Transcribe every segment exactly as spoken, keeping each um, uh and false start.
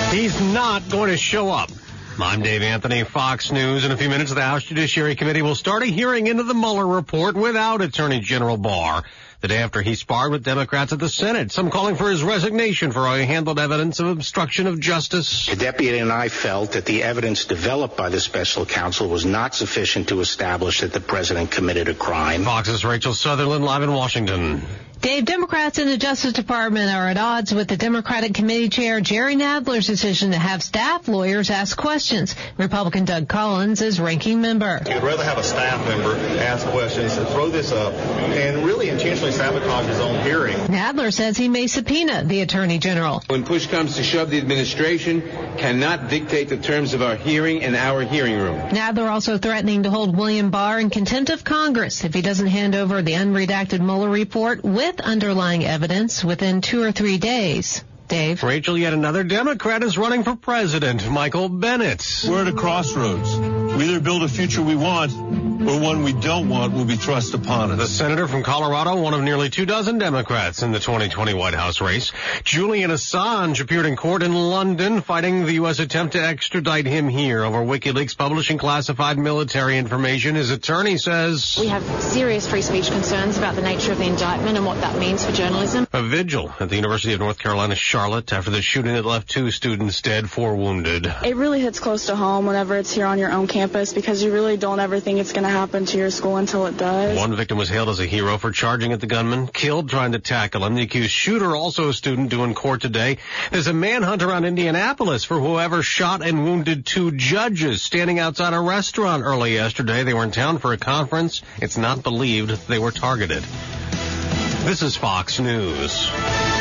He's not going to show up. I'm Dave Anthony, Fox News. In a few minutes, the House Judiciary Committee will start a hearing into the Mueller report without Attorney General Barr, the day after he sparred with Democrats at the Senate, some calling for his resignation for how he handled evidence of obstruction of justice. The deputy and I felt that the evidence developed by the special counsel was not sufficient to establish that the president committed a crime. Fox's Rachel Sutherland live in Washington. Dave, Democrats in the Justice Department are at odds with the Democratic Committee Chair Jerry Nadler's decision to have staff lawyers ask questions. Republican Doug Collins is ranking member. You'd rather have a staff member ask questions and throw this up and really intentionally sabotage his own hearing. Nadler says he may subpoena the Attorney General. When push comes to shove, the administration cannot dictate the terms of our hearing in our hearing room. Nadler also threatening to hold William Barr in contempt of Congress if he doesn't hand over the unredacted Mueller report with underlying evidence within two or three days. Dave. Rachel, yet another Democrat is running for president, Michael Bennet. We're at a crossroads. We either build a future we want or one we don't want will be thrust upon us. The senator from Colorado, one of nearly two dozen Democrats in the twenty twenty White House race. Julian Assange appeared in court in London fighting the U S attempt to extradite him here over WikiLeaks publishing classified military information. His attorney says we have serious free speech concerns about the nature of the indictment and what that means for journalism. A vigil at the University of North Carolina, Charlotte, after the shooting that left two students dead, four wounded. It really hits close to home whenever it's here on your own campus because you really don't ever think it's going to happen to your school until it does. One victim was hailed as a hero for charging at the gunman, killed trying to tackle him. The accused shooter, also a student, due in court today. There's a manhunt around Indianapolis for whoever shot and wounded two judges standing outside a restaurant early yesterday. They were in town for a conference. It's not believed they were targeted. This is Fox News.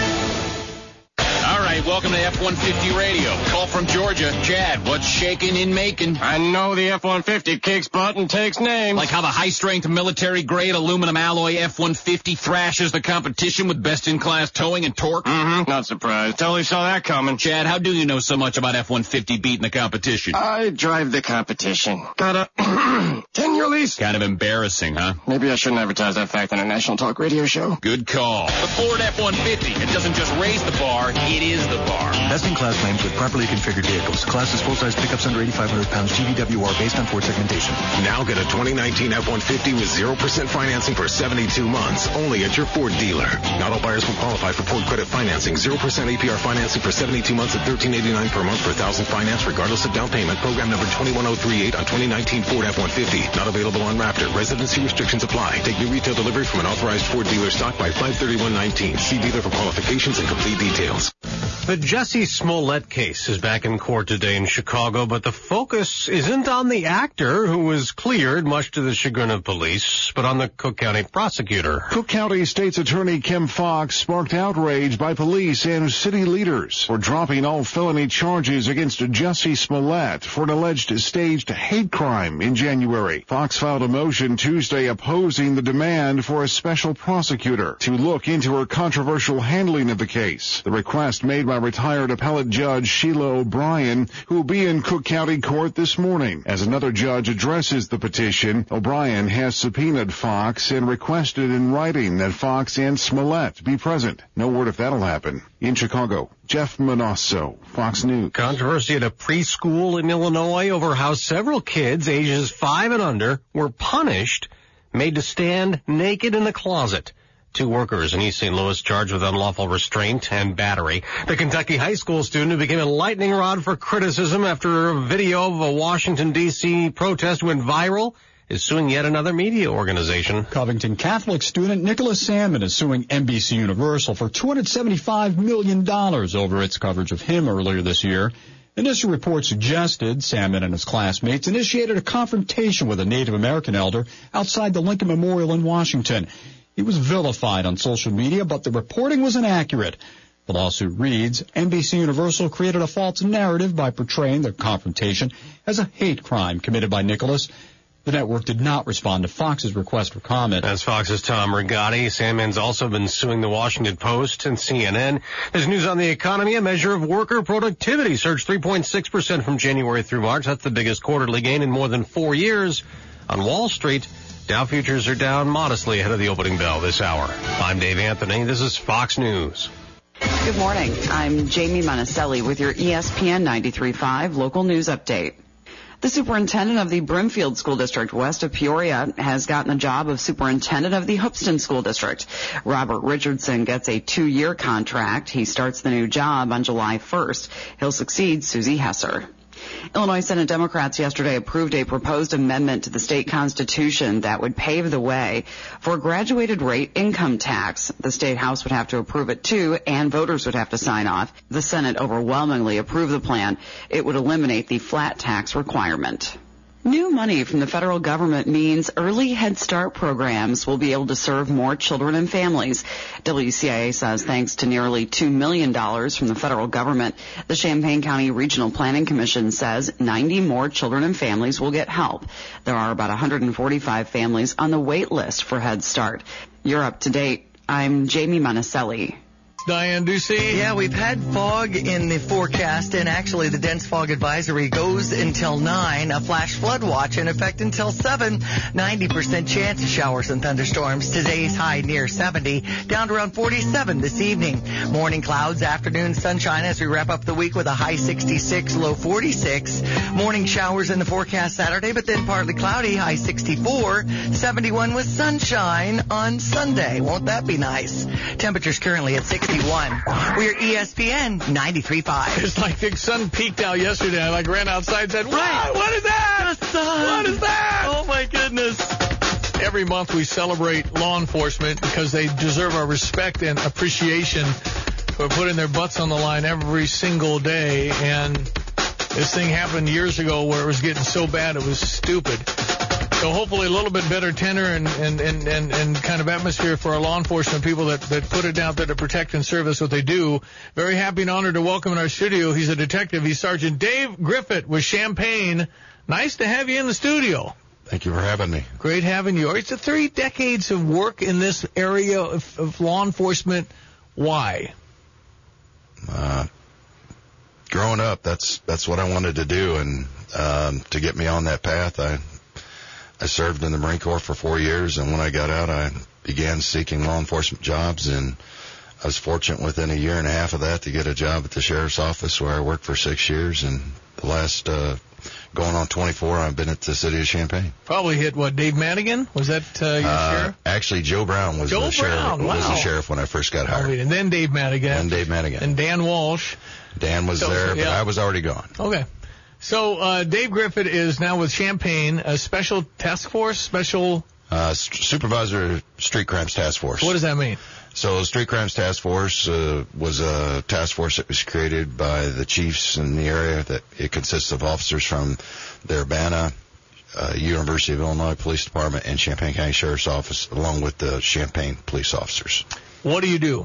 All right, welcome to F one fifty Radio. Call from Georgia. Chad, what's shaking in Macon? I know the F one fifty kicks butt and takes names. Like how the high-strength military-grade aluminum alloy F one fifty thrashes the competition with best-in-class towing and torque? Mm-hmm, not surprised. Totally saw that coming. Chad, how do you know so much about F one fifty beating the competition? I drive the competition. Got a ten-year lease. Kind of embarrassing, huh? Maybe I shouldn't advertise that fact on a national talk radio show. Good call. The Ford F one fifty. It doesn't just raise the bar, it is the bar. Best-in-class claims with properly configured vehicles. Class is full-size pickups under eighty-five hundred pounds G V W R based on Ford segmentation. Now get a twenty nineteen F one fifty with zero percent financing for seventy-two months, only at your Ford dealer. Not all buyers will qualify for Ford credit financing. zero percent A P R financing for seventy-two months at thirteen eighty-nine per month per thousand finance, regardless of down payment. Program number two one zero three eight on twenty nineteen Ford F one fifty. Not available on Raptor. Residency restrictions apply. Take new retail delivery from an authorized Ford dealer stock by five thirty-one nineteen. See dealer for qualifications and complete details. The Jussie Smollett case is back in court today in Chicago, but the focus isn't on the actor who was cleared, much to the chagrin of police, but on the Cook County prosecutor. Cook County State's Attorney Kim Foxx sparked outrage by police and city leaders for dropping all felony charges against Jussie Smollett for an alleged staged hate crime in January. Foxx filed a motion Tuesday opposing the demand for a special prosecutor to look into her controversial handling of the case. The request made by retired appellate judge Sheila O'Brien, who will be in Cook County Court this morning. As another judge addresses the petition, O'Brien has subpoenaed Foxx and requested in writing that Foxx and Smollett be present. No word if that'll happen. In Chicago, Jeff Manasso, Fox News. Controversy at a preschool in Illinois over how several kids ages five and under were punished, made to stand naked in the closet. Two workers in East Saint Louis charged with unlawful restraint and battery. The Kentucky high school student who became a lightning rod for criticism after a video of a Washington, D C protest went viral is suing yet another media organization. Covington Catholic student Nicholas Salmon is suing N B C Universal for two hundred seventy-five million dollars over its coverage of him earlier this year. Initial reports suggested Salmon and his classmates initiated a confrontation with a Native American elder outside the Lincoln Memorial in Washington. He was vilified on social media, but the reporting was inaccurate. The lawsuit reads, N B C Universal created a false narrative by portraying the confrontation as a hate crime committed by Nicholas. The network did not respond to Fox's request for comment. As Fox's Tom Rigotti, Salmon's also been suing the Washington Post and C N N. There's news on the economy. A measure of worker productivity surged three point six percent from January through March. That's the biggest quarterly gain in more than four years. On Wall Street, Dow futures are down modestly ahead of the opening bell this hour. I'm Dave Anthony. This is Fox News. Good morning. I'm Jamie Monticelli with your E S P N ninety-three point five local news update. The superintendent of the Brimfield School District west of Peoria has gotten the job of superintendent of the Hoopeston School District. Robert Richardson gets a two-year contract. He starts the new job on July first. He'll succeed Susie Hesser. Illinois Senate Democrats yesterday approved a proposed amendment to the state constitution that would pave the way for a graduated rate income tax. The state house would have to approve it too, and voters would have to sign off. The Senate overwhelmingly approved the plan. It would eliminate the flat tax requirement. New money from the federal government means early Head Start programs will be able to serve more children and families. W C I A says thanks to nearly two million dollars from the federal government, the Champaign County Regional Planning Commission says ninety more children and families will get help. There are about one hundred forty-five families on the wait list for Head Start. You're up to date. I'm Jamie Monticelli. Diane Ducey. Yeah, we've had fog in the forecast, and actually the dense fog advisory goes until nine. A flash flood watch in effect until seven. ninety percent chance of showers and thunderstorms. Today's high near seventy, down to around forty-seven this evening. Morning clouds, afternoon sunshine as we wrap up the week with a high sixty-six, low forty-six. Morning showers in the forecast Saturday, but then partly cloudy, high sixty-four. seventy-one with sunshine on Sunday. Won't that be nice? Temperatures currently at sixty. We're E S P N ninety-three point five. It's like the sun peaked out yesterday. I like ran outside and said, "What? What is that? The sun. What is that?" Oh my goodness. Every month we celebrate law enforcement because they deserve our respect and appreciation for putting their butts on the line every single day. And this thing happened years ago where it was getting so bad it was stupid. So hopefully a little bit better tenor and, and, and, and, and kind of atmosphere for our law enforcement people that, that put it out there to protect and serve us what they do. Very happy and honored to welcome in our studio. He's a detective. He's Sergeant Dave Griffith with Champaign. Nice to have you in the studio. Thank you for having me. Great having you. It's a three decades of work in this area of, of law enforcement. Why? Uh, growing up, that's that's what I wanted to do, and um, to get me on that path, I I served in the Marine Corps for four years, and when I got out, I began seeking law enforcement jobs, and I was fortunate within a year and a half of that to get a job at the Sheriff's Office where I worked for six years, and the last, uh, going on twenty-four, I've been at the city of Champaign. Probably hit, what, Dave Madigan? Was that uh, your uh, sheriff? Actually, Joe Brown was Joe the sheriff. Brown, wow. was the sheriff when I first got hired. Oh, and then Dave Madigan. And Dave Madigan. And Dan Walsh. Dan was so, there, yeah. but I was already gone. Okay. So uh, Dave Griffith is now with Champaign, a special task force, special... Uh, Supervisor Street Crimes Task Force. What does that mean? So Street Crimes Task Force uh, was a task force that was created by the chiefs in the area. That it consists of officers from the Urbana, uh, University of Illinois Police Department, and Champaign County Sheriff's Office, along with the Champaign police officers. What do you do?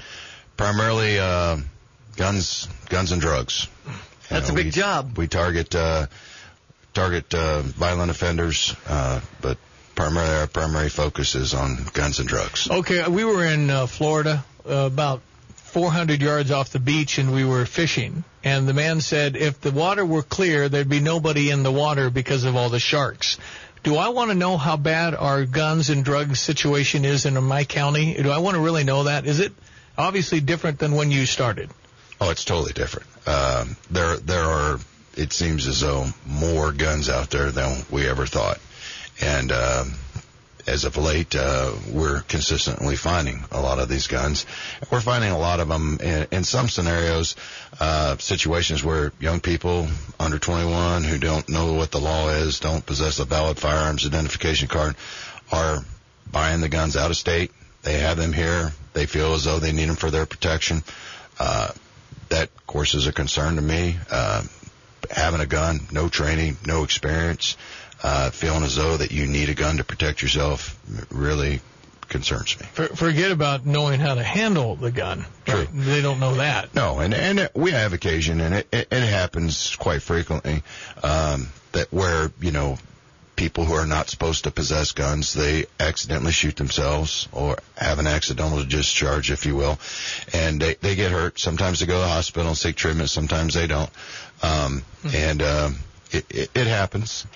Primarily uh, guns, guns and drugs. That's you know, a big we, job. We target uh, target uh, violent offenders, uh, but primarily our primary focus is on guns and drugs. Okay, we were in uh, Florida, uh, about four hundred yards off the beach, and we were fishing. And the man said if the water were clear, there'd be nobody in the water because of all the sharks. Do I want to know how bad our guns and drugs situation is in my county? Do I want to really know that? Is it obviously different than when you started? Oh, it's totally different. Um, there, there are, it seems as though, more guns out there than we ever thought. And um, as of late, uh, we're consistently finding a lot of these guns. We're finding a lot of them in, in some scenarios, uh, situations where young people under twenty-one who don't know what the law is, don't possess a valid firearms identification card, are buying the guns out of state. They have them here. They feel as though they need them for their protection. Uh, that, of course, is a concern to me. Uh, having a gun, no training, no experience, Uh, feeling as though that you need a gun to protect yourself really concerns me. For, forget about knowing how to handle the gun. True. Right? They don't know that. No, and and we have occasion, and it, it, it happens quite frequently, um, that where, you know, people who are not supposed to possess guns, they accidentally shoot themselves or have an accidental discharge, if you will, and they, they get hurt. Sometimes they go to the hospital and seek treatment. Sometimes they don't. Um, mm-hmm. And um, it, it, it happens.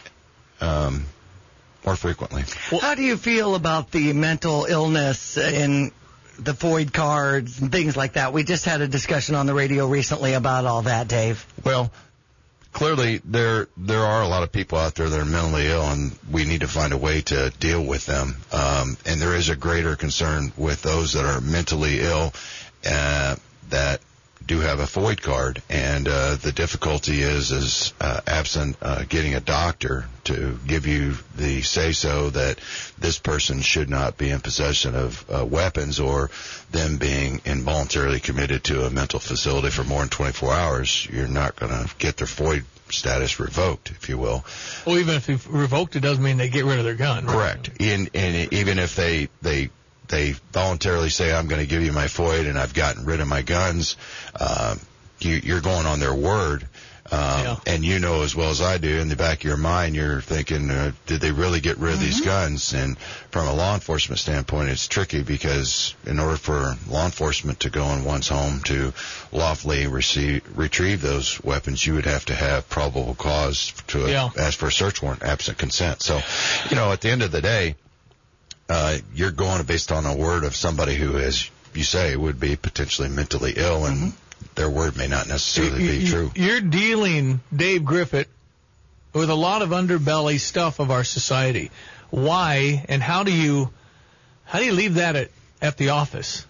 Um, more frequently. How do you feel about the mental illness in the FOID cards and things like that. We just had a discussion on the radio recently about all that, Dave. Well, clearly there there are a lot of people out there that are mentally ill, and we need to find a way to deal with them. Um, and there is a greater concern with those that are mentally ill uh, that do have a FOID card, and uh, the difficulty is is uh, absent uh, getting a doctor to give you the say-so that this person should not be in possession of uh, weapons, or them being involuntarily committed to a mental facility for more than twenty-four hours. You're not going to get their FOID status revoked, if you will. Well, even if you've revoked it, doesn't mean they get rid of their gun. Right? Correct. And, and even if they they they voluntarily say, I'm going to give you my FOID and I've gotten rid of my guns, uh, you, you're going on their word. Um, yeah. And you know as well as I do, in the back of your mind, you're thinking, uh, did they really get rid of mm-hmm. these guns? And from a law enforcement standpoint, it's tricky, because in order for law enforcement to go in one's home to lawfully receive, retrieve those weapons, you would have to have probable cause to yeah. ask for a search warrant absent consent. So, you know, at the end of the day, uh, you're going based on a word of somebody who, as you say, would be potentially mentally ill, and mm-hmm. their word may not necessarily you, be you, true. You're dealing, Dave Griffith, with a lot of underbelly stuff of our society. Why and how do you how do you leave that at, at the office?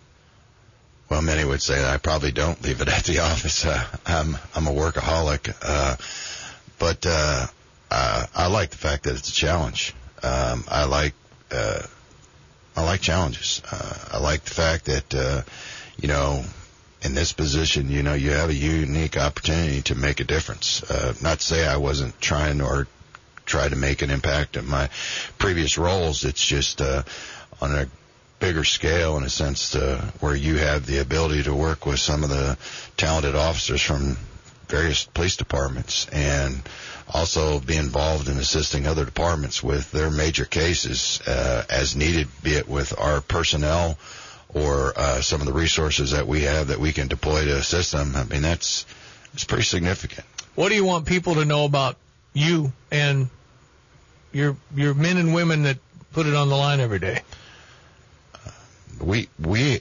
Well, many would say that I probably don't leave it at the office. Uh, I'm I'm a workaholic, uh, but uh, uh, I like the fact that it's a challenge. Um, I like uh, I like challenges. Uh, I like the fact that uh, you know. In this position, you know, you have a unique opportunity to make a difference. Uh, not to say I wasn't trying or try to make an impact in my previous roles. It's just uh, on a bigger scale, in a sense, to where you have the ability to work with some of the talented officers from various police departments, and also be involved in assisting other departments with their major cases uh, as needed, be it with our personnel or uh, some of the resources that we have that we can deploy to assist them. I mean, that's it's pretty significant. What do you want people to know about you and your your men and women that put it on the line every day? Uh, we we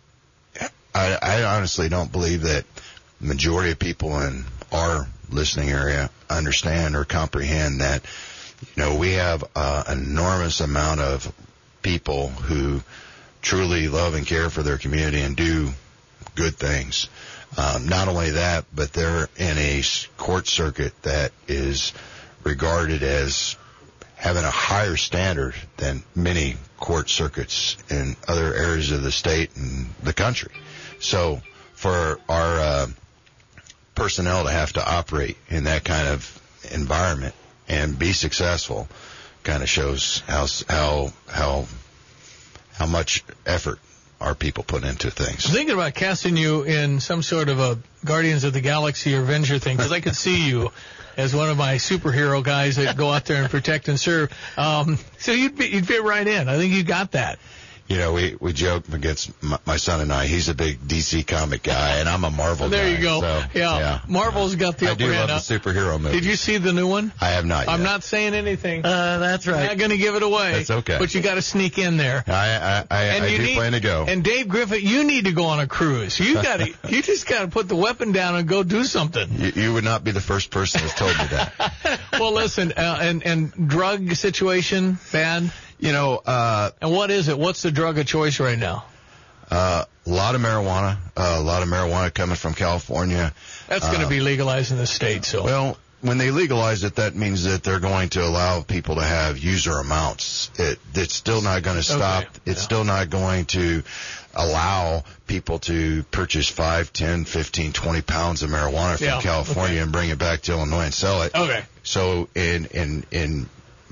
I, I honestly don't believe that the majority of people in our listening area understand or comprehend that, you know, we have uh, an enormous amount of people who truly love and care for their community and do good things. Um, not only that, but they're in a court circuit that is regarded as having a higher standard than many court circuits in other areas of the state and the country. So for our uh, personnel to have to operate in that kind of environment and be successful kind of shows how how how how much effort our people put into things. I'm thinking about casting you in some sort of a Guardians of the Galaxy or Avenger thing, because I could see you as one of my superhero guys that go out there and protect and serve. Um, so you'd be, you'd fit right in. I think you got that. You know, we, we joke against my, my son and I. He's a big D C comic guy, and I'm a Marvel there guy. There you go. So, yeah. yeah. Marvel's got the I upper do hand. love the superhero movies. Did you see the new one? I have not yet. I'm not saying anything. Uh, that's right. I'm not going to give it away. That's okay. But you got to sneak in there. I I, I, and I you do need, plan to go. And Dave Griffith, you need to go on a cruise. You got to. You just got to put the weapon down and go do something. You, you would not be the first person that's told me that. Well, listen, uh, and and drug situation bad. You know, uh, and what is it? What's the drug of choice right now? Uh, a lot of marijuana, uh, a lot of marijuana coming from California. That's going to uh, be legalized in the state, so. Well, when they legalize it, that means that they're going to allow people to have user amounts. It, it's still not going to stop. Okay. It's yeah. still not going to allow people to purchase five, ten, fifteen, twenty pounds of marijuana from yeah. California okay. and bring it back to Illinois and sell it. Okay. So in, in, in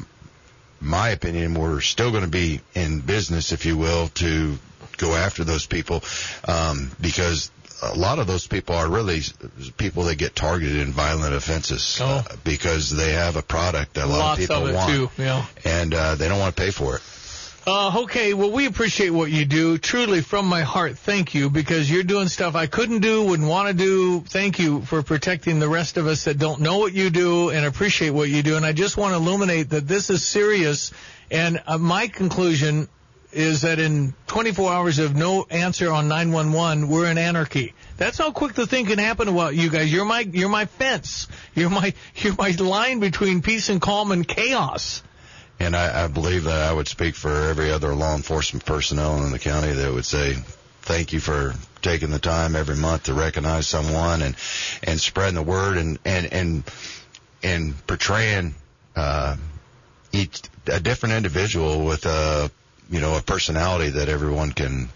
my opinion, we're still going to be in business, if you will, to go after those people, um, because a lot of those people are really people that get targeted in violent offenses oh. uh, because they have a product that a lot Lots of people of it want, too, yeah. and uh, they don't want to pay for it. Uh, okay, well, we appreciate what you do. Truly, from my heart, thank you, because you're doing stuff I couldn't do, wouldn't want to do. Thank you for protecting the rest of us that don't know what you do and appreciate what you do. And I just want to illuminate that this is serious. And uh, my conclusion is that in twenty-four hours of no answer on nine one one, we're in anarchy. That's how quick the thing can happen about you guys. You're my you're my fence. You're my you're my line between peace and calm and chaos. And I, I believe that I would speak for every other law enforcement personnel in the county that would say thank you for taking the time every month to recognize someone and and spreading the word and and and and portraying uh, each a different individual with a you know a personality that everyone can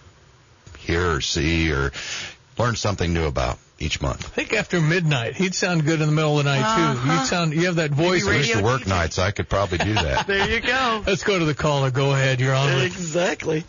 hear or see or learn something new about each month. I think after midnight, he'd sound good in the middle of the night too. Uh-huh. You'd sound you have that voice. I used to work nights. I could probably do that. There you go. Let's go to the caller. Go ahead. You're on. Exactly.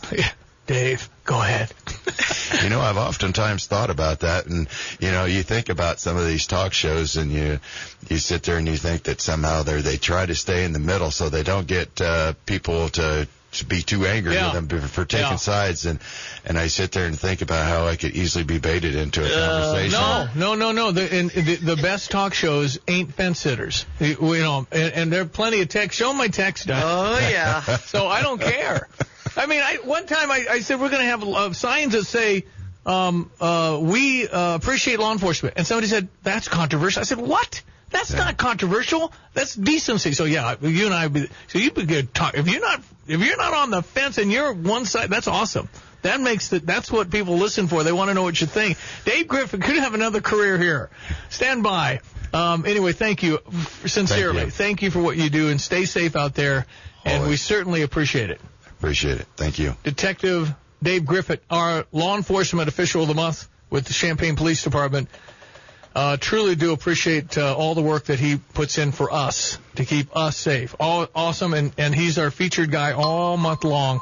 Dave, go ahead. You know, I've oftentimes thought about that, and you know, you think about some of these talk shows, and you you sit there and you think that somehow they they try to stay in the middle so they don't get uh, people to. to be too angry yeah. with them for taking yeah. sides, and and I sit there and think about how I could easily be baited into a conversation. Uh, no, no, no, no. The, and the, the best talk shows ain't fence sitters. You know, and, and there are plenty of text. Show my text. Doc. Oh yeah. So I don't care. I mean, I one time I, I said we're going to have uh, signs that say um, uh, we uh, appreciate law enforcement, and somebody said that's controversial. I said what? That's yeah. not controversial. That's decency. So yeah, you and I. Be, so you be good. Talk. If you're not, if you're not on the fence and you're one side, that's awesome. That makes the, that's what people listen for. They want to know what you think. Dave Griffin could have another career here. Stand by. Um, anyway, thank you sincerely. Thank you. Thank you for what you do, and stay safe out there. And Always. we certainly appreciate it. Appreciate it. Thank you, Detective Dave Griffin, our law enforcement official of the month with the Champaign Police Department. Uh, truly do appreciate uh, all the work that he puts in for us to keep us safe. All awesome, and, and he's our featured guy all month long.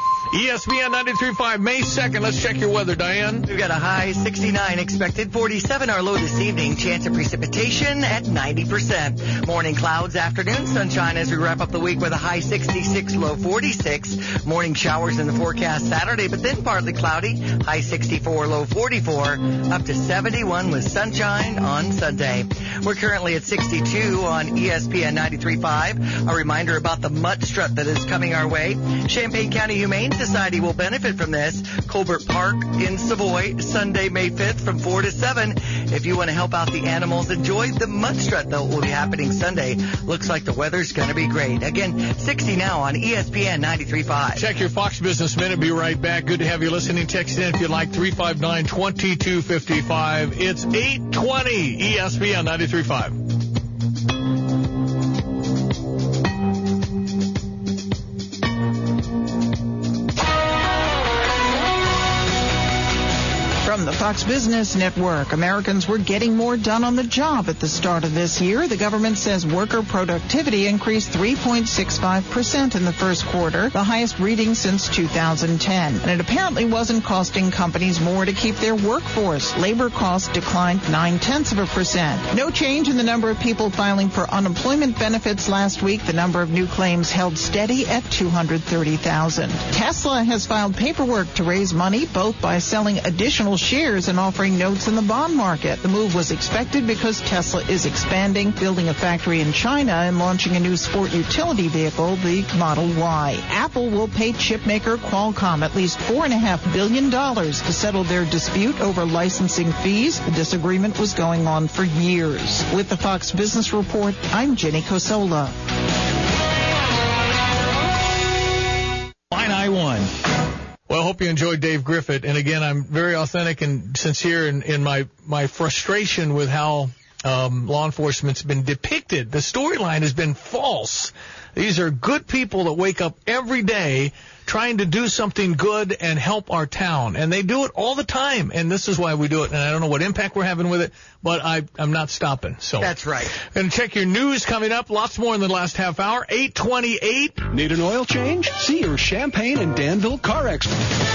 E S P N ninety-three point five, May second. Let's check your weather, Diane. We've got a high sixty-nine expected, forty-seven our low this evening. Chance of precipitation at ninety percent. Morning clouds, afternoon sunshine as we wrap up the week with a high sixty-six, low forty-six. Morning showers in the forecast Saturday, but then partly cloudy. High sixty-four, low forty-four. Up to seventy-one with sunshine on Sunday. We're currently at sixty-two on E S P N ninety-three point five. A reminder about the mud strut that is coming our way. Champaign County Humane Society will benefit from this. Colbert Park in Savoy, Sunday, May fifth from four to seven. If you want to help out the animals, enjoy the mud strut that will be happening Sunday. Looks like the weather's going to be great. Again, sixty now on E S P N ninety-three point five. Check your Fox Business Minute. Be right back. Good to have you listening. Text in if you like, three five nine, two two five five. It's eight twenty E S P N ninety-three point five. From the Fox Business Network, Americans were getting more done on the job at the start of this year. The government says worker productivity increased three point six five percent in the first quarter, the highest reading since two thousand ten. And it apparently wasn't costing companies more to keep their workforce. Labor costs declined nine-tenths of a percent. No change in the number of people filing for unemployment benefits last week. The number of new claims held steady at two hundred thirty thousand. Tesla has filed paperwork to raise money, both by selling additional shares and offering notes in the bond market. The move was expected because Tesla is expanding, building a factory in China, and launching a new sport utility vehicle, the Model Y. Apple will pay chipmaker Qualcomm at least four point five billion dollars to settle their dispute over licensing fees. The disagreement was going on for years. With the Fox Business Report, I'm Jenny Cosola. Line I one. Well, I hope you enjoyed Dave Griffin. And again, I'm very authentic and sincere in, in my, my frustration with how um, law enforcement's been depicted. The storyline has been false. These are good people that wake up every day trying to do something good and help our town. And they do it all the time. And this is why we do it. And I don't know what impact we're having with it, but I, I'm not stopping. So that's right. And check your news coming up. Lots more in the last half hour. eight twenty-eight. Need an oil change? See your Champaign and Danville car expert.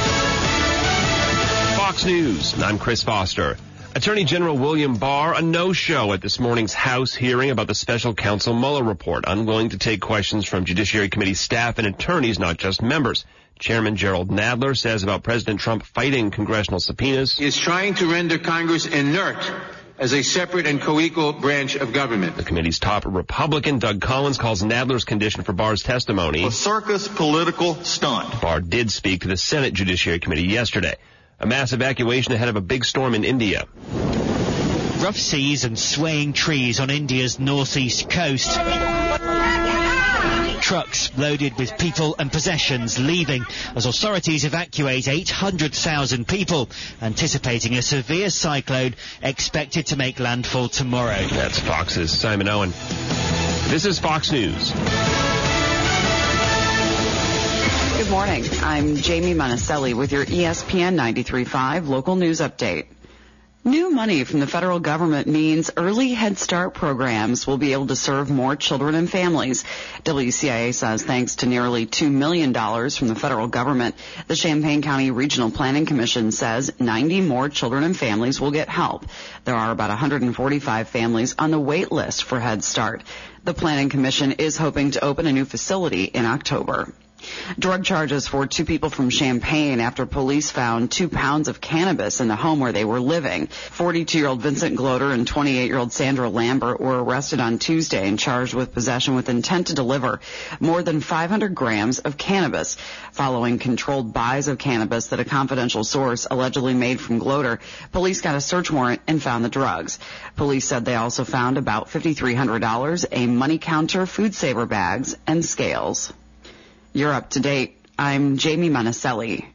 Fox News. I'm Chris Foster. Attorney General William Barr, a no-show at this morning's House hearing about the special counsel Mueller report, unwilling to take questions from Judiciary Committee staff and attorneys, not just members. Chairman Gerald Nadler says about President Trump fighting congressional subpoenas. He is trying to render Congress inert as a separate and co-equal branch of government. The committee's top Republican, Doug Collins, calls Nadler's condition for Barr's testimony a circus political stunt. Barr did speak to the Senate Judiciary Committee yesterday. A mass evacuation ahead of a big storm in India. Rough seas and swaying trees on India's northeast coast. Trucks loaded with people and possessions leaving as authorities evacuate eight hundred thousand people, anticipating a severe cyclone expected to make landfall tomorrow. That's Fox's Simon Owen. This is Fox News. Good morning. I'm Jamie Monticelli with your E S P N ninety-three point five local news update. New money from the federal government means early Head Start programs will be able to serve more children and families. W C I A says thanks to nearly two million dollars from the federal government, the Champaign County Regional Planning Commission says ninety more children and families will get help. There are about one hundred forty-five families on the wait list for Head Start. The Planning Commission is hoping to open a new facility in October. Drug charges for two people from Champaign after police found two pounds of cannabis in the home where they were living. forty-two-year-old Vincent Gloder and twenty-eight-year-old Sandra Lambert were arrested on Tuesday and charged with possession with intent to deliver more than five hundred grams of cannabis. Following controlled buys of cannabis that a confidential source allegedly made from Gloder, police got a search warrant and found the drugs. Police said they also found about five thousand three hundred dollars, a money counter, food saver bags, and scales. You're up to date. I'm Jamie Monticelli.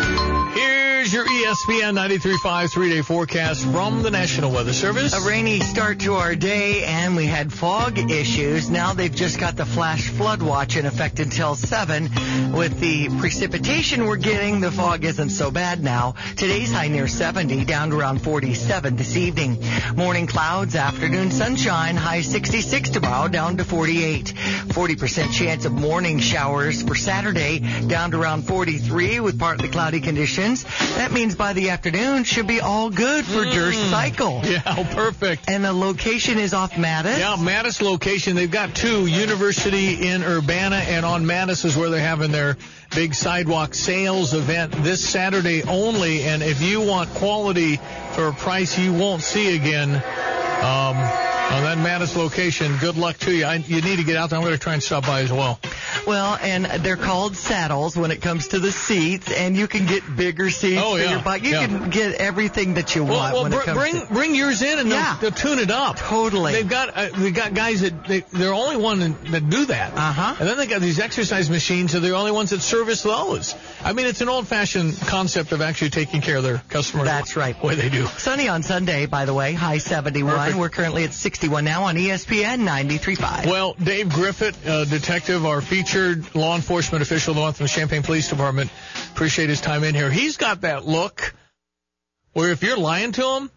Here's your E S P N ninety-three point five three-day forecast from the National Weather Service. A rainy start to our day, and we had fog issues. Now they've just got the flash flood watch in effect until seven. With the precipitation we're getting, the fog isn't so bad now. Today's high near seventy, down to around forty-seven this evening. Morning clouds, afternoon sunshine, high sixty-six tomorrow, down to forty-eight. forty percent chance of morning showers for Saturday, down to around forty-three with partly cloudy conditions. That means by the afternoon should be all good for mm. Durst Cycle. Yeah, perfect. And the location is off Mattis. Yeah, Mattis location. They've got two, University in Urbana, and on Mattis is where they're having their big sidewalk sales event this Saturday only. And if you want quality for a price you won't see again, um, on that Mattis location, good luck to you. I, you need to get out there. I'm going to try and stop by as well. Well, and they're called saddles when it comes to the seats, and you can get bigger seats oh, for yeah. your bike. You yeah. can get everything that you well, want well, when br- it comes bring, to... Bring yours in, and yeah. they'll, they'll tune it up. Totally. They've got uh, they've got guys that, they, they're only one that do that. Uh-huh. And then they got these exercise machines, and they're the only ones that service those. I mean, it's an old-fashioned concept of actually taking care of their customers. That's right. The way they do. Sunny on Sunday, by the way, high seventy-one. Perfect. We're currently at sixty-one now on E S P N ninety-three point five. Well, Dave Griffith, uh, detective, our featured law enforcement official in the Champaign Police Department, appreciate his time in here. He's got that look where if you're lying to him,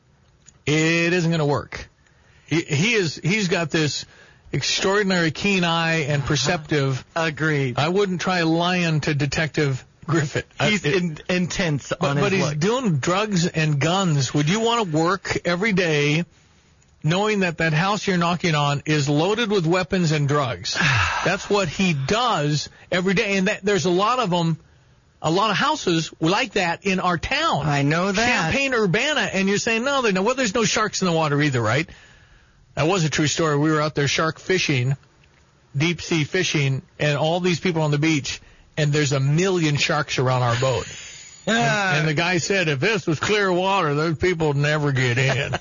it isn't going to work. He, he is, he's got this extraordinary keen eye and perceptive. Agreed. I wouldn't try lying to Detective Griffith. He's I, it, in, intense but, on his But he's look. doing drugs and guns. Would you want to work every day knowing that that house you're knocking on is loaded with weapons and drugs? That's what he does every day. And that, there's a lot of them, a lot of houses like that in our town. I know that. Champaign, Urbana, and you're saying, no, no, well, there's no sharks in the water either, right? That was a true story. We were out there shark fishing, deep sea fishing, and all these people on the beach, and there's a million sharks around our boat. and, and the guy said, if this was clear water, those people would never get in.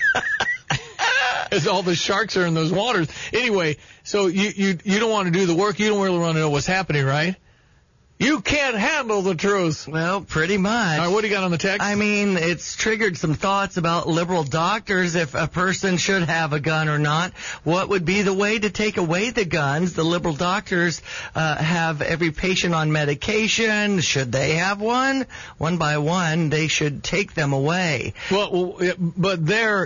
As all the sharks are in those waters. Anyway, so you, you, you don't want to do the work. You don't really want to know what's happening, right? You can't handle the truth. Well, pretty much. All right, what do you got on the text? I mean, it's triggered some thoughts about liberal doctors, if a person should have a gun or not. What would be the way to take away the guns? The liberal doctors uh, have every patient on medication. Should they have one? One by one, they should take them away. Well, but they're...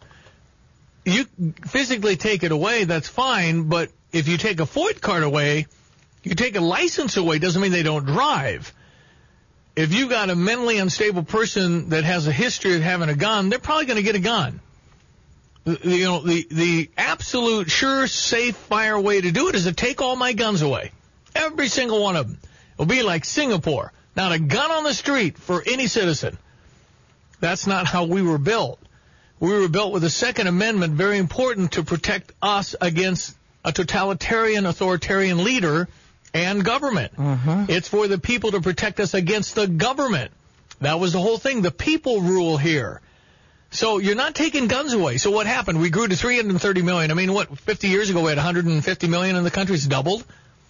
You physically take it away, that's fine, but if you take a F O I D card away, you take a license away, doesn't mean they don't drive. If you've got a mentally unstable person that has a history of having a gun, they're probably going to get a gun. You know, the, the absolute sure, safe fire way to do it is to take all my guns away. Every single one of them. It'll be like Singapore. Not a gun on the street for any citizen. That's not how we were built. We were built with the Second Amendment, very important to protect us against a totalitarian, authoritarian leader and government. Mm-hmm. It's for the people to protect us against the government. That was the whole thing. The people rule here. So you're not taking guns away. So what happened? We grew to three hundred thirty million. I mean, what, fifty years ago we had one hundred fifty million in the country. It's doubled.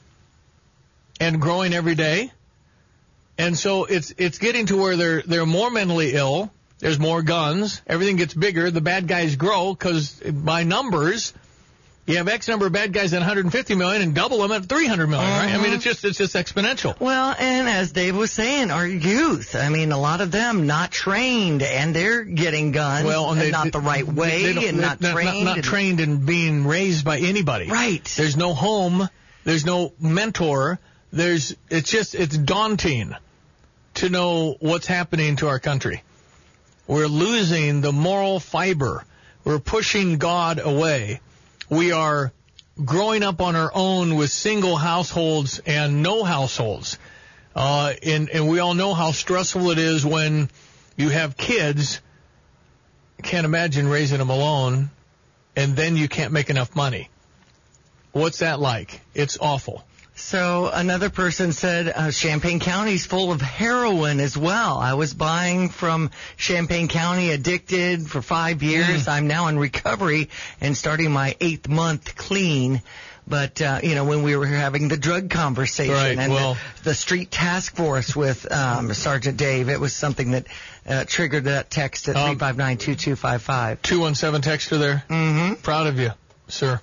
And growing every day. And so it's it's getting to where they're they're more mentally ill. There's more guns. Everything gets bigger. The bad guys grow because by numbers, you have X number of bad guys at one hundred fifty million and double them at three hundred million, right? Mm-hmm. I mean, it's just it's just exponential. Well, and as Dave was saying, our youth, I mean, a lot of them not trained, and they're getting guns well, and and they, not the right way they and not not, trained. Not, not and, trained in being raised by anybody. Right. There's no home. There's no mentor. There's it's just it's daunting to know what's happening to our country. We're losing the moral fiber. We're pushing God away. We are growing up on our own with single households and no households. Uh, and, and we all know how stressful it is when you have kids. Can't imagine raising them alone, and then you can't make enough money. What's that like? It's awful. So another person said uh, Champaign County's full of heroin as well. I was buying from Champaign County, addicted for five years. Mm. I'm now in recovery and starting my eighth month clean. But, uh, you know, when we were having the drug conversation right, and well, the, the street task force with um, Sergeant Dave, it was something that uh, triggered that text at um, three five nine, two two five five. two one seven texter there. Mm-hmm. Proud of you, sir.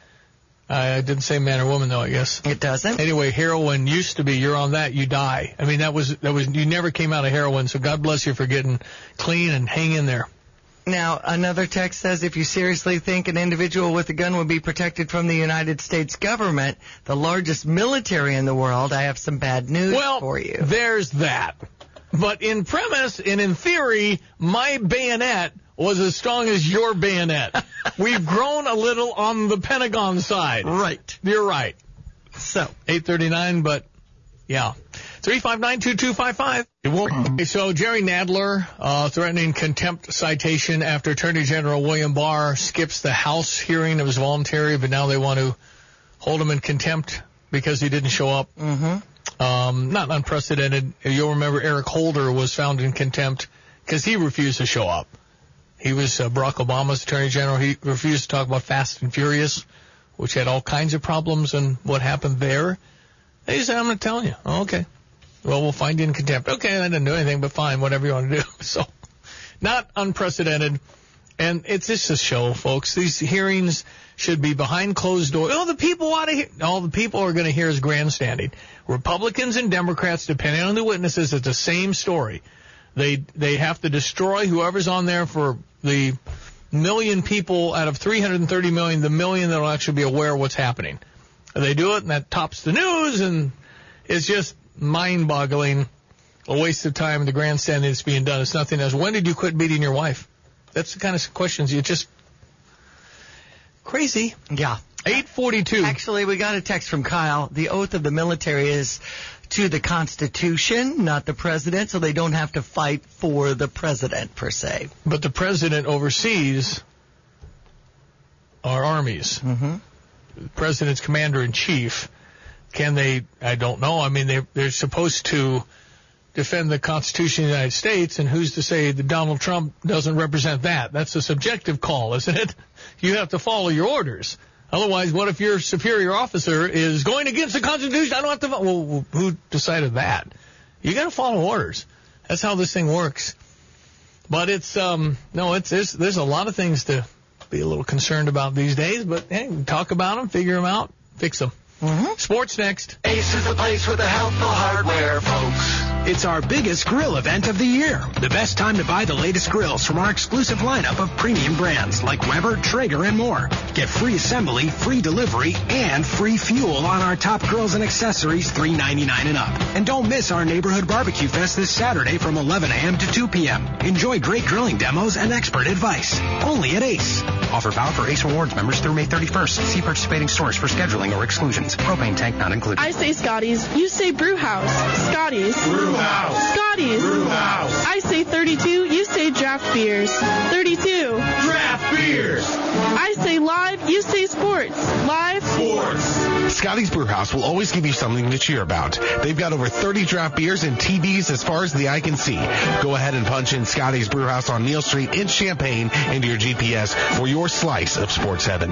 I didn't say man or woman, though, I guess. It doesn't. Anyway, heroin used to be, you're on that, you die. I mean, that was, that was, you never came out of heroin, so God bless you for getting clean and hang in there. Now, another text says, if you seriously think an individual with a gun would be protected from the United States government, the largest military in the world, I have some bad news well, for you. There's that. But in premise and in theory, my bayonet was as strong as your bayonet. We've grown a little on the Pentagon side. Right. You're right. So. eight thirty-nine, but, yeah. three five nine, two two five five. Okay, so Jerry Nadler uh, threatening contempt citation after Attorney General William Barr skips the House hearing. It was voluntary, but now they want to hold him in contempt because he didn't show up. Mm-hmm. Um, not unprecedented. You'll remember Eric Holder was found in contempt because he refused to show up. He was uh, Barack Obama's Attorney General. He refused to talk about Fast and Furious, which had all kinds of problems and what happened there. He said, I'm going to tell you. Oh, okay. Well, we'll find you in contempt. Okay, I didn't do anything, but fine, whatever you want to do. So, not unprecedented. And it's just a show, folks. These hearings should be behind closed doors. Oh, the people ought to hear. All the people are going to hear is grandstanding. Republicans and Democrats, depending on the witnesses, it's the same story. They they have to destroy whoever's on there for the million people out of three hundred thirty million, the million that will actually be aware of what's happening. They do it, and that tops the news, and it's just mind-boggling, a waste of time, the grandstanding that's being done. It's nothing else. When did you quit beating your wife? That's the kind of questions you just... Crazy. Yeah. eight forty-two. Actually, we got a text from Kyle. The oath of the military is to the Constitution, not the president, so they don't have to fight for the president, per se. But the president oversees our armies. Mm-hmm. The president's commander-in-chief. Can they, I don't know. I mean, they, they're supposed to defend the Constitution of the United States, and who's to say that Donald Trump doesn't represent that? That's a subjective call, isn't it? You have to follow your orders. Otherwise, what if your superior officer is going against the Constitution? I don't have to follow. Well, who decided that? You got to follow orders. That's how this thing works. But it's, um, no, it's, there's, there's a lot of things to be a little concerned about these days, but hey, talk about them, figure them out, fix them. Mm-hmm. Sports next. Ace is the place with the helpful hardware, folks. It's our biggest grill event of the year. The best time to buy the latest grills from our exclusive lineup of premium brands like Weber, Traeger, and more. Get free assembly, free delivery, and free fuel on our top grills and accessories, three ninety-nine and up. And don't miss our neighborhood barbecue fest this Saturday from eleven a.m. to two p.m. Enjoy great grilling demos and expert advice. Only at Ace. Offer valid for Ace Rewards members through May thirty-first. See participating stores for scheduling or exclusions. Propane tank not included. I say Scotty's. You say Brew House. Scotty's. Brew House. Scotty's. Scotty's. Brew House. I say thirty-two, you say draft beers. thirty-two. Draft beers. I say live, you say sports. Live. Sports. Scotty's Brew House will always give you something to cheer about. They've got over thirty draft beers and T Vs as far as the eye can see. Go ahead and punch in Scotty's Brew House on Neal Street in Champaign into your G P S for your slice of sports heaven.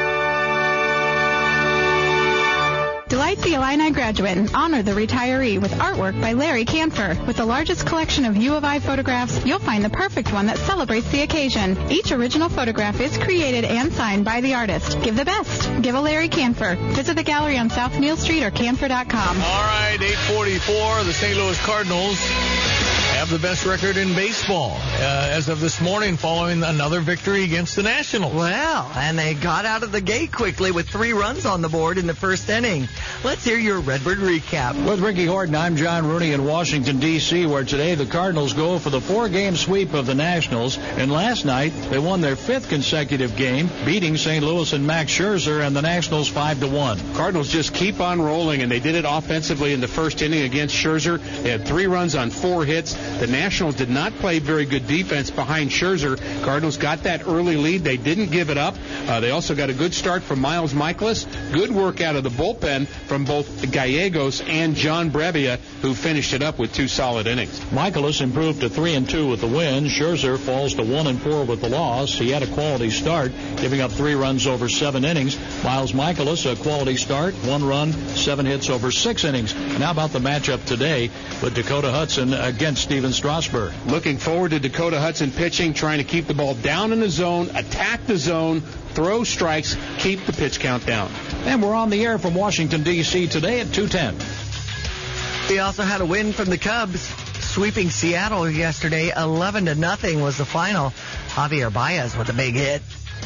Delight the Illini graduate and honor the retiree with artwork by Larry Canfor. With the largest collection of U of I photographs, you'll find the perfect one that celebrates the occasion. Each original photograph is created and signed by the artist. Give the best. Give a Larry Canfor. Visit the gallery on South Neal Street or canfor dot com. All right, eight forty-four, the Saint Louis Cardinals have the best record in baseball uh, as of this morning following another victory against the Nationals. Well, and they got out of the gate quickly with three runs on the board in the first inning. Let's hear your Redbird recap. With Ricky Horton, I'm John Rooney in Washington, D C, where today the Cardinals go for the four-game sweep of the Nationals. And last night, they won their fifth consecutive game, beating Saint Louis and Max Scherzer and the Nationals five to one. Cardinals just keep on rolling, and they did it offensively in the first inning against Scherzer. They had three runs on four hits. The Nationals did not play very good defense behind Scherzer. Cardinals got that early lead. They didn't give it up. Uh, they also got a good start from Miles Michaelis. Good work out of the bullpen from both Gallegos and John Brebbia, who finished it up with two solid innings. Michaelis improved to three and two with the win. Scherzer falls to one and four with the loss. He had a quality start, giving up three runs over seven innings. Miles Michaelis, a quality start, one run, seven hits over six innings. And how about the matchup today with Dakota Hudson against Steven Strasburg? Looking forward to Dakota Hudson pitching, trying to keep the ball down in the zone, attack the zone, throw strikes, keep the pitch count down. And we're on the air from Washington, D C today at two ten. We also had a win from the Cubs, sweeping Seattle yesterday. eleven to nothing was the final. Javier Baez with a big hit.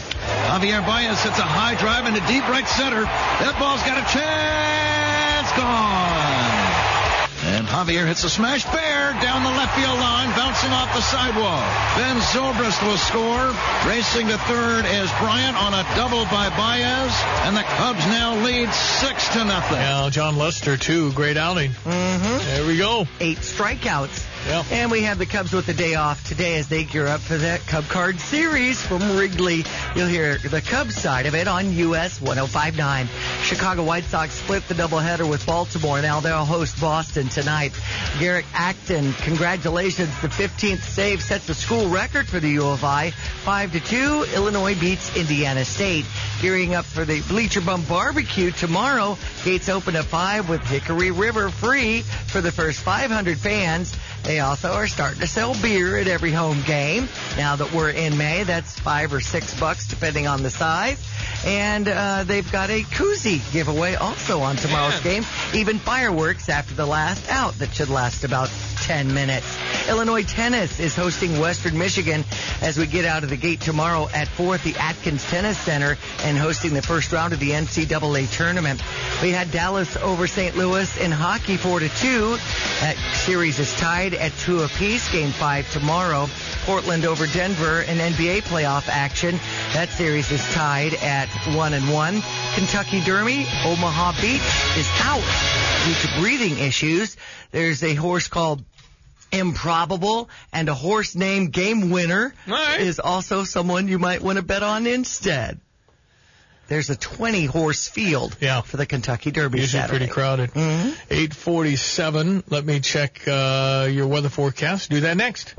Javier Baez hits a high drive into deep right center. That ball's got a chance. Gone. And Javier hits a smash fair down the left field line, bouncing off the sidewalk. Ben Zobrist will score. Racing to third is Bryant on a double by Baez. And the Cubs now lead six to nothing. Now, John Lester, too. Great outing. Mm-hmm. There we go. Eight strikeouts. Yeah. And we have the Cubs with the day off today as they gear up for that Cub Card Series from Wrigley. You'll hear the Cubs side of it on U S one oh five point nine. Chicago White Sox split the doubleheader with Baltimore. Now they'll host Boston tonight. Garrett Acton, congratulations. The fifteenth save sets the school record for the U of I. five to two, Illinois beats Indiana State. Gearing up for the Bleacher Bum Barbecue tomorrow. Gates open at five with Hickory River free for the first five hundred fans. They also are starting to sell beer at every home game. Now that we're in May, that's five or six bucks depending on the size. And uh, they've got a koozie giveaway also on tomorrow's yeah. game. Even fireworks after the last out that should last about ten minutes. Illinois Tennis is hosting Western Michigan as we get out of the gate tomorrow at four at the Atkins Tennis Center and hosting the first round of the N C double A tournament. We had Dallas over Saint Louis in hockey four to two. That series is tied at two apiece. Game five tomorrow. Portland over Denver in N B A playoff action. That series is tied at one and one. Kentucky Derby, Omaha Beach is out due to breathing issues. There's a horse called Improbable, and a horse named Game Winner right. is also someone you might want to bet on instead. There's a twenty-horse field yeah. for the Kentucky Derby Usually Saturday. Pretty crowded. Mm-hmm. eight forty-seven. Let me check uh, your weather forecast. Do that next.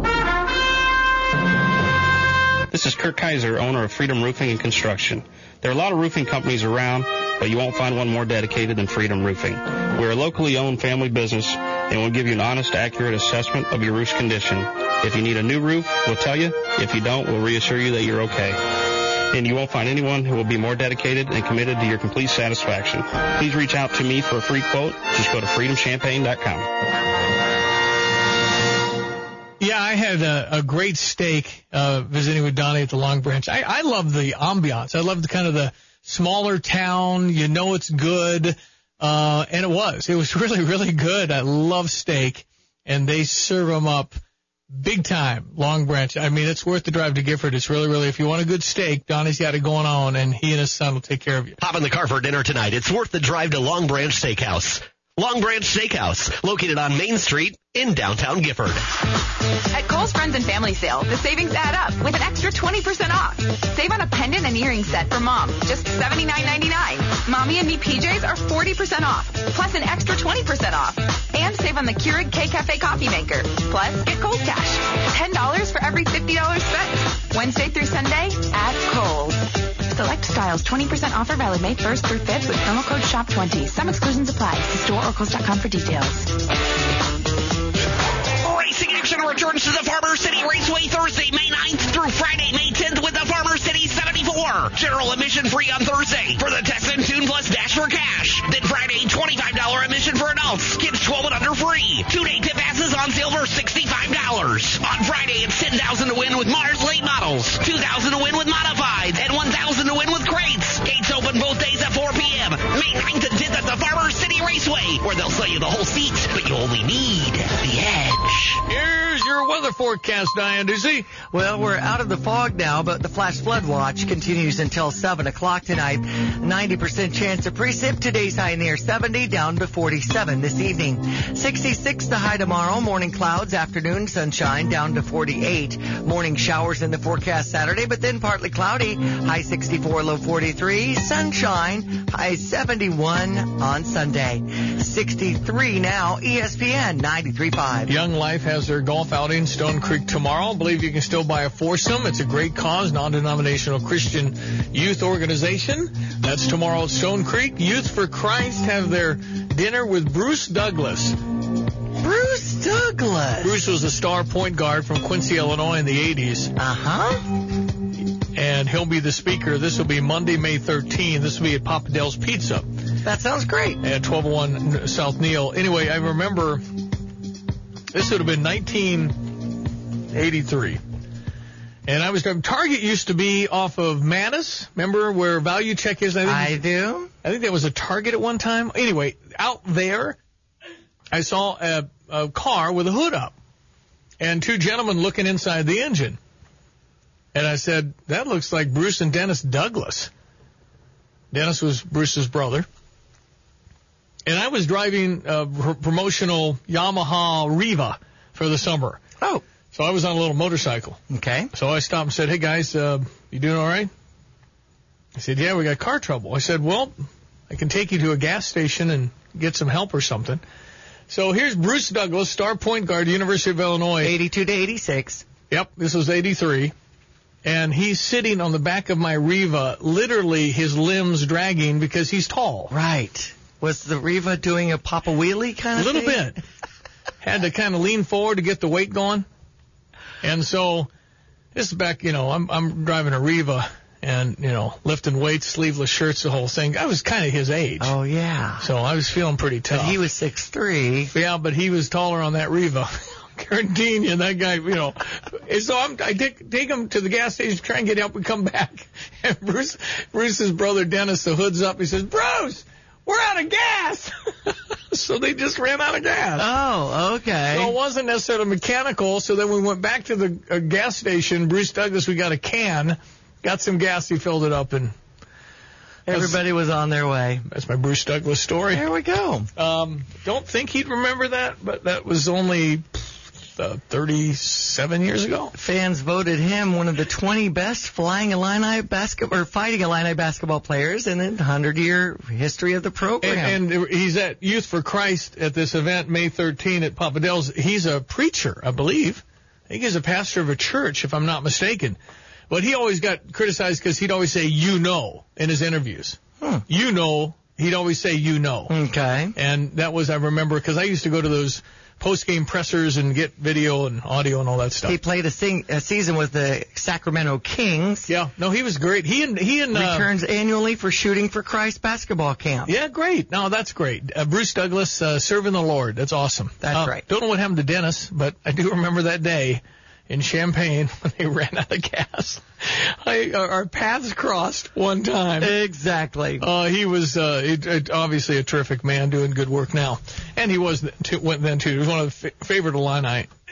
This is Kirk Kaiser, owner of Freedom Roofing and Construction. There are a lot of roofing companies around, but you won't find one more dedicated than Freedom Roofing. We're a locally owned family business, and we'll give you an honest, accurate assessment of your roof's condition. If you need a new roof, we'll tell you. If you don't, we'll reassure you that you're okay. And you won't find anyone who will be more dedicated and committed to your complete satisfaction. Please reach out to me for a free quote. Just go to freedom champaign dot com. Yeah, I had a, a great steak uh, visiting with Donnie at the Long Branch. I, I love the ambiance. I love the kind of the smaller town. You know it's good. Uh, and it was. It was really, really good. I love steak. And they serve them up big time, Long Branch. I mean, it's worth the drive to Gifford. It's really, really, if you want a good steak, Donnie's got it going on, and he and his son will take care of you. Hop in the car for dinner tonight. It's worth the drive to Long Branch Steakhouse. Long Branch Steakhouse, located on Main Street in downtown Gifford. At Kohl's Friends and Family Sale, the savings add up with an extra twenty percent off. Save on a pendant and earring set for mom, just seventy-nine ninety-nine. Mommy and Me P Js are forty percent off, plus an extra twenty percent off. And save on the Keurig K-Cafe coffee maker. Plus, get Kohl's Cash, ten dollars for every fifty dollars spent. Wednesday through Sunday at Kohl's. Select styles, twenty percent offer valid May first through fifth with promo code shop twenty. Some exclusions apply. See store or Kohl's dot com for details. Racing action returns to the Farmer City Raceway Thursday, May ninth through Friday, May tenth with the Farmer City seventy-four. General admission free on Thursday for the Test and Tune Plus Dash for Cash. Then Friday, twenty-five dollars admission for adults. Kids twelve and under free. Two-day tip passes on sale for sixty-five dollars. On Friday, it's ten thousand dollars to win with Mars Late Models, two thousand dollars to win with Modifieds, and one thousand dollars to win with Crates. Gates open both days at four p.m. May ninth and tenth at the Farmer City Raceway, where they'll sell you the whole seat, but you only need the edge. Here's your weather forecast, Diane Ducey. Well, we're out of the fog now, but the flash flood watch continues until seven o'clock tonight. ninety percent chance of precip. Today's high near seventy, down to forty-seven this evening. sixty-six the high tomorrow. Morning clouds, afternoon sunshine, down to forty-eight. Morning showers in the forecast Saturday, but then partly cloudy. High sixty-four, low forty-three. Sunshine, high seventy-one on Sunday. sixty-three now. E S P N ninety-three point five. Young Life has their golf outing, Stone Creek, tomorrow. I believe you can still buy a foursome. It's a great cause, non-denominational Christian youth organization. That's tomorrow at Stone Creek. Youth for Christ have their dinner with Bruce Douglas. Bruce Douglas. Bruce was a star point guard from Quincy, Illinois in the eighties. Uh-huh. And he'll be the speaker. This will be Monday, May thirteenth. This will be at Papa Del's Pizza. That sounds great. At twelve oh one South Neal. Anyway, I remember this would have been nineteen eighty-three. And I was driving. Target used to be off of Mattis. Remember where Value Check is? I, think I do. I think that was a Target at one time. Anyway, out there, I saw a, a car with a hood up and two gentlemen looking inside the engine. And I said, that looks like Bruce and Dennis Douglas. Dennis was Bruce's brother. And I was driving a promotional Yamaha Riva for the summer. Oh. So I was on a little motorcycle. Okay. So I stopped and said, hey, guys, uh, you doing all right? I said, yeah, we got car trouble. I said, well, I can take you to a gas station and get some help or something. So here's Bruce Douglas, star point guard, University of Illinois. eighty-two to eighty-six. Yep, this was eighty-three. And he's sitting on the back of my Riva, literally his limbs dragging because he's tall. Right. Was the Riva doing a Papa Wheelie kind of thing? A little thing? bit. Had to kind of lean forward to get the weight going. And so this is back, you know, I'm I'm driving a Riva and, you know, lifting weights, sleeveless shirts, the whole thing. I was kind of his age. Oh, yeah. So I was feeling pretty tough. But he was six three. Yeah, but he was taller on that Riva. Guaranteeing you, that guy, you know. And so I'm, I take, take him to the gas station, try and get help, and come back. And Bruce, Bruce's brother Dennis, the hood's up. He says, Bruce, we're out of gas. So they just ran out of gas. Oh, okay. So it wasn't necessarily mechanical. So then we went back to the uh, gas station. Bruce Douglas, we got a can, got some gas, he filled it up, and everybody was on their way. That's my Bruce Douglas story. There we go. Um, don't think he'd remember that, but that was only uh, thirty-seven years ago. Fans voted him one of the twenty best flying Illini basketball or fighting Illini basketball players in the hundred-year history of the program. And, and he's at Youth for Christ at this event May thirteenth at Papa Del's. He's a preacher, I believe. I think he's a pastor of a church, if I'm not mistaken. But he always got criticized because he'd always say, you know, in his interviews. Hmm. You know, he'd always say, you know. Okay. And that was, I remember, because I used to go to those post-game pressers and get video and audio and all that stuff. He played a, sing, a season with the Sacramento Kings. Yeah, no, he was great. He and he and returns uh, annually for Shooting for Christ basketball camp. Yeah, great. No, that's great. Uh, Bruce Douglas uh, serving the Lord. That's awesome. That's uh, right. Don't know what happened to Dennis, but I do remember that day in Champaign when they ran out of gas. I, our paths crossed one time. Exactly. Uh, he was uh, it, it, obviously a terrific man doing good work now. And he was t- went then, too. He was one of the f- favorite Illini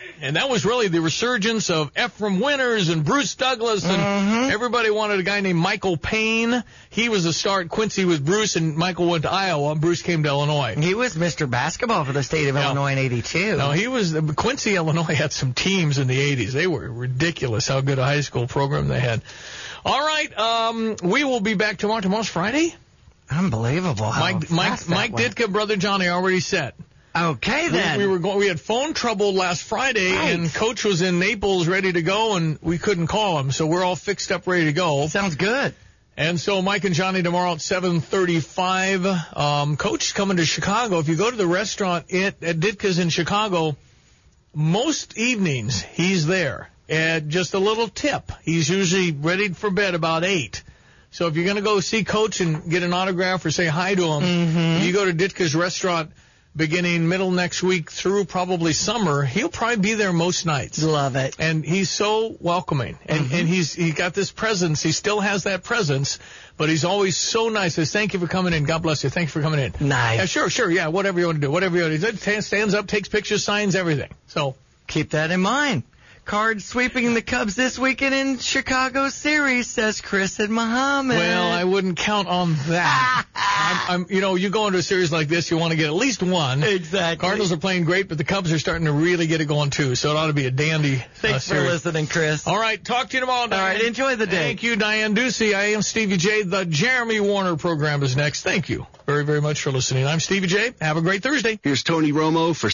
And that was really the resurgence of Ephraim Winters and Bruce Douglas, and mm-hmm. everybody wanted a guy named Michael Payne. He was a start. Quincy was Bruce, and Michael went to Iowa. Bruce came to Illinois. He was Mister Basketball for the state of no. Illinois in eighty-two. No, he was. Quincy, Illinois had some teams in the eighties. They were ridiculous how good a high school program they had. All right, um, we will be back tomorrow. Tomorrow's Friday? Unbelievable. How Mike, Mike, Mike went. Ditka, Brother Johnny, already set. Okay, then. We, we were going. We had phone trouble last Friday, right. and Coach was in Naples ready to go, and we couldn't call him. So we're all fixed up, ready to go. Sounds good. And so Mike and Johnny tomorrow at seven thirty-five. Um, Coach is coming to Chicago. If you go to the restaurant at, at Ditka's in Chicago, most evenings he's there. And just a little tip. He's usually ready for bed about eight. So if you're going to go see Coach and get an autograph or say hi to him, mm-hmm. you go to Ditka's restaurant beginning middle next week through probably summer. He'll probably be there most nights. Love it. And he's so welcoming. And, mm-hmm. and he's he got this presence. He still has that presence, but he's always so nice. Says, thank you for coming in. God bless you. Thank you for coming in. Nice. Yeah, sure, sure. Yeah, whatever you want to do. Whatever you want to do. Stands up, takes pictures, signs, everything. So keep that in mind. Cards sweeping the Cubs this weekend in Chicago series, says Chris and Muhammad. Well, I wouldn't count on that. I'm, I'm, you know, you go into a series like this, you want to get at least one. Exactly. Cardinals are playing great, but the Cubs are starting to really get it going too. So it ought to be a dandy. Thanks uh, for listening, Chris. All right, talk to you tomorrow, Diane. All right, enjoy the day. Thank you, Diane Ducey. I am Stevie J. The Jeremy Warner program is next. Thank you very, very much for listening. I'm Stevie J. Have a great Thursday. Here's Tony Romo for